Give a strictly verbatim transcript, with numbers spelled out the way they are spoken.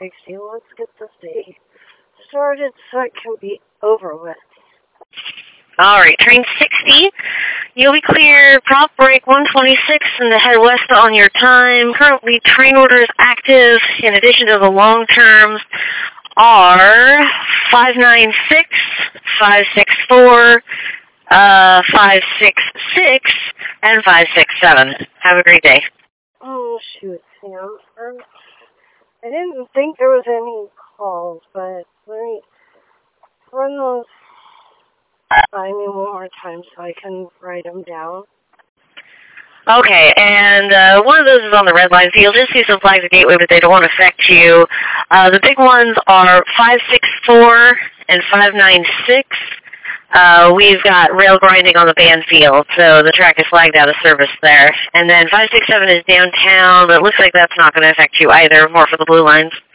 sixty. Let's get this day started so it can be over with. All right, train sixty. You'll be clear. Prop break one twenty-six and head west on your time. Currently, train orders active in addition to the long terms are five nine six, five six four, uh, five six six, and five six seven. Have a great day. Oh, shoot, Sam. Um, I didn't think there was any calls, but let me run those by me one more time so I can write them down. Okay, and uh, one of those is on the red line, so you'll just see some flags at Gateway, but they don't want to affect you. Uh, the big ones are five six four and five nine six. Uh, we've got rail grinding on the Banfield, so the track is flagged out of service there. And then five six seven is downtown, but it looks like that's not going to affect you either, more for the blue lines.